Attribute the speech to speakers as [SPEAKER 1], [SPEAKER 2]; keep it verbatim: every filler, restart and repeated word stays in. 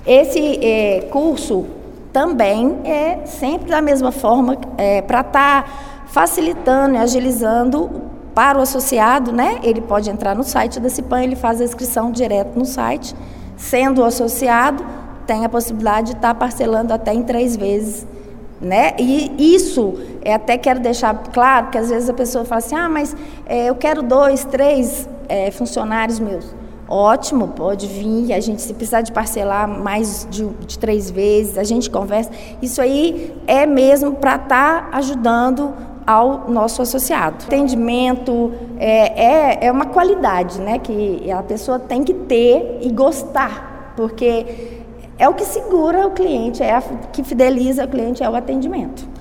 [SPEAKER 1] Esse é, curso também é sempre da mesma forma, é, para estar tá facilitando e agilizando para o associado, né? Ele pode entrar no site da CIPAM, ele faz a inscrição direto no site, sendo associado, tem a possibilidade de estar tá parcelando até em três vezes, né? E isso, é, até quero deixar claro, que às vezes a pessoa fala assim, ah, mas é, eu quero dois, três é, funcionários meus. Ótimo, pode vir, a gente, se precisar de parcelar mais de, de três vezes, a gente conversa. Isso aí é mesmo para estar tá ajudando ao nosso associado. Atendimento é, é, é uma qualidade, né, que a pessoa tem que ter e gostar, porque é o que segura o cliente, é o que fideliza o cliente, é o atendimento.